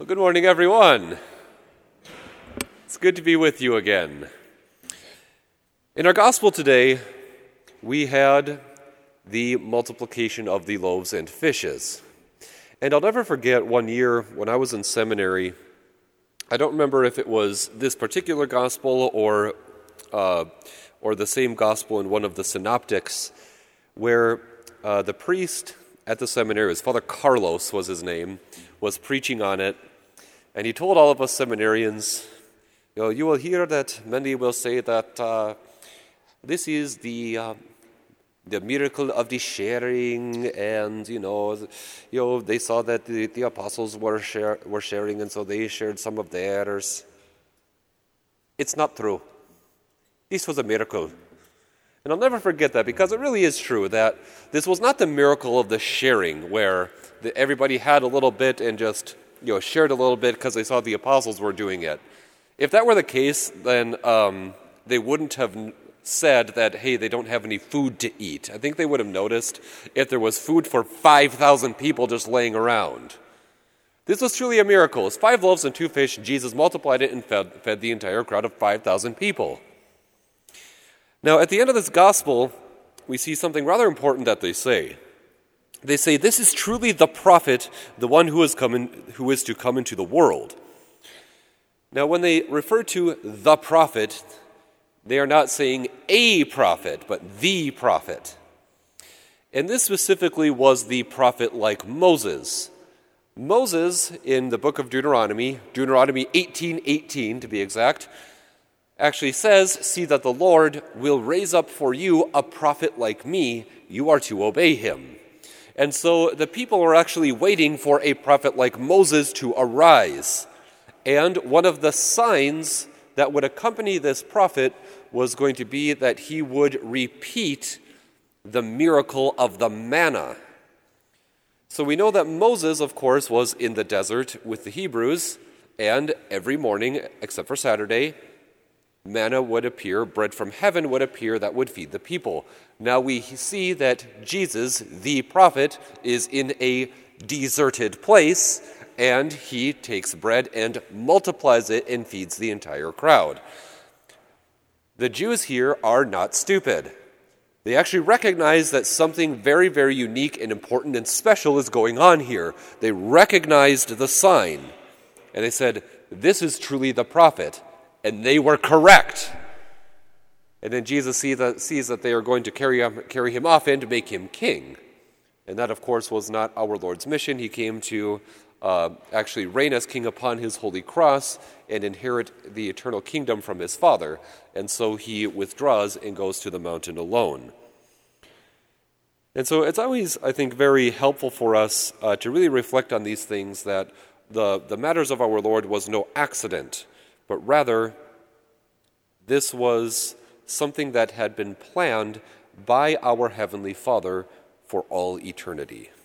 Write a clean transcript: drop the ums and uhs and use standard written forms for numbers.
Good morning, everyone. It's good to be with you again. In our gospel today, we had the multiplication of the loaves and fishes. And I'll never forget one year when I was in seminary. I don't remember if it was this particular gospel or the same gospel in one of the synoptics, where the priest at the seminary, Father Carlos was his name, was preaching on it. And he told all of us seminarians, you will hear that many will say that this is the miracle of the sharing, and they saw that the apostles were sharing, and so they shared some of theirs. It's not true. This was a miracle. And I'll never forget that, because it really is true that this was not the miracle of the sharing where everybody had a little bit and just shared a little bit because they saw the apostles were doing it. If that were the case, then they wouldn't have said that, hey, they don't have any food to eat. I think they would have noticed if there was food for 5,000 people just laying around. This was truly a miracle. It's 5 loaves and 2 fish. Jesus multiplied it and fed the entire crowd of 5,000 people. Now, at the end of this gospel, we see something rather important that they say. They say, this is truly the prophet, the one who is to come into the world. Now, when they refer to the prophet, they are not saying a prophet, but the prophet. And this specifically was the prophet like Moses. Moses, in the book of Deuteronomy 18:18 to be exact, actually says, see that the Lord will raise up for you a prophet like me. You are to obey him. And so the people are actually waiting for a prophet like Moses to arise. And one of the signs that would accompany this prophet was going to be that he would repeat the miracle of the manna. So we know that Moses, of course, was in the desert with the Hebrews, and every morning, except for Saturday, manna would appear, bread from heaven would appear that would feed the people. Now we see that Jesus, the prophet, is in a deserted place, and he takes bread and multiplies it and feeds the entire crowd. The Jews here are not stupid. They actually recognize that something very, very unique and important and special is going on here. They recognized the sign, and they said, this is truly the prophet. And they were correct. And then Jesus sees that they are going to carry him off and to make him king. And that, of course, was not our Lord's mission. He came to actually reign as king upon his holy cross and inherit the eternal kingdom from his Father. And so he withdraws and goes to the mountain alone. And so it's always, I think, very helpful for us to really reflect on these things, that the matters of our Lord was no accident, but rather, this was something that had been planned by our Heavenly Father for all eternity.